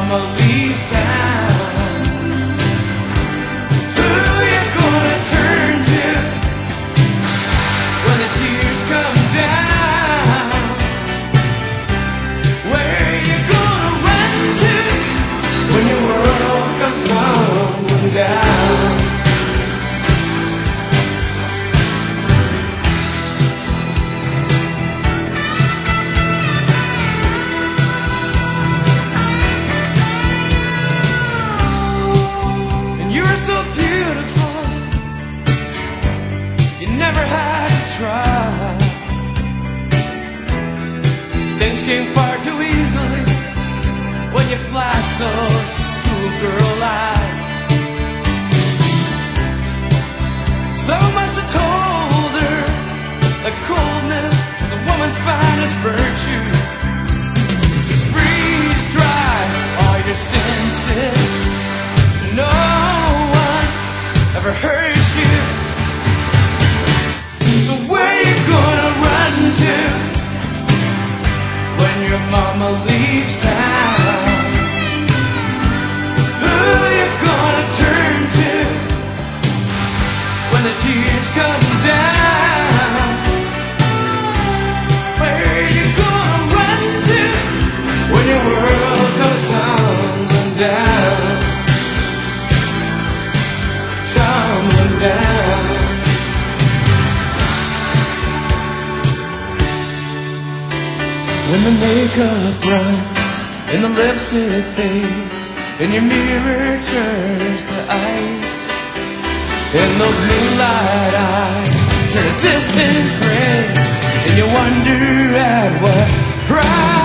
mama leaves town, who you gonna turn to when the tears come down? Where you gonna run to when your world comes tumbling down? Things came far too easily when you flashed those schoolgirl eyes. So must have told her that coldness is a woman's finest virtue. Just freeze dry all your senses. No one ever hurts you. So where you gonna run to when your mama leaves town? Who you gonna turn to when the tears come down? Where you gonna run to when your world goes tumbling down? Tumbling down. When the makeup runs and the lipstick fades and your mirror turns to ice, and those moonlight eyes turn a distant gray, and you wonder at what price.